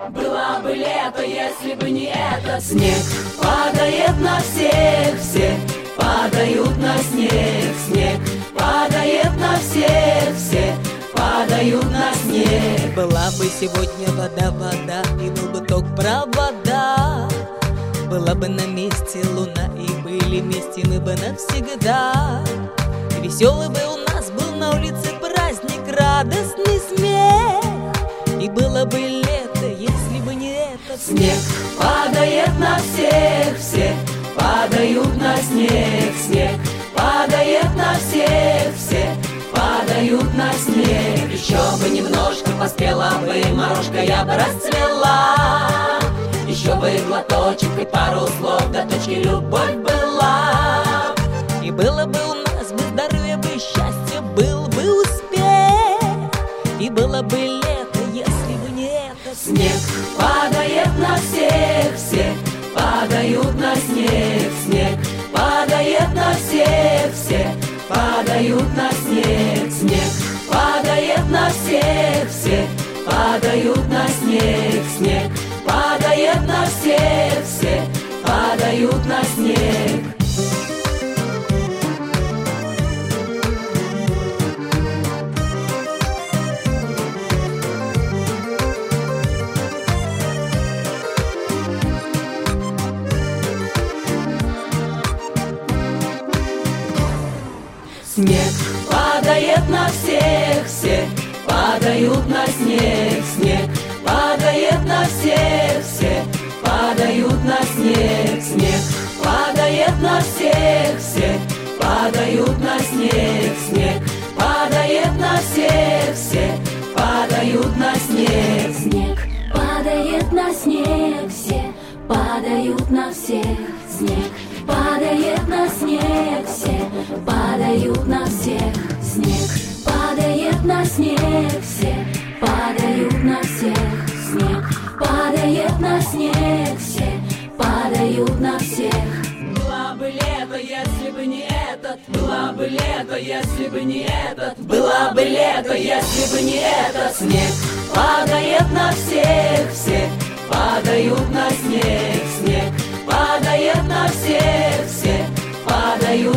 Было бы лето, если бы не это. Снег падает на всех, все падают на снег. Снег падает на всех, все падают на снег. Была бы сегодня вода, вода, и был бы ток провода. Была бы на месте луна, и были вместе мы бы навсегда. И веселый бы у нас был на улице праздник, радостный смех. И было бы лето, если бы не это. Снег падает на всех, все падают на снег. Снег падает на всех, все падают на снег. Еще бы немножко поспела бы морожка, я бы расцвела. Еще бы глоточек и пару слов, до точки любовь была. И было бы у нас бы здоровье, бы счастье, был бы успех. И было бы лето, если бы не это. Снег падает на всех, все падают на снег. Снег падает на всех, все падают на снег. Снег падает на всех, все падают на снег. Снег падает на всех, все падают на снег. Снег падает на всех, все падают на снег. Снег падает на всех, все падают на снег. Снег падает на всех, все падают на снег. Снег падает на всех, все падают на снег. Снег падает на снег, все падают на всех. Снег падает на снег, все падают на всех. Снег падает на снег, все падают на всех. Снег падает на снег, все падают на всех. Было бы лето, если бы не этот. Было бы лето, если бы не этот. Было бы лето, если бы не этот. Снег падает на всех, все падают на снег. Снег падает на всех, все падают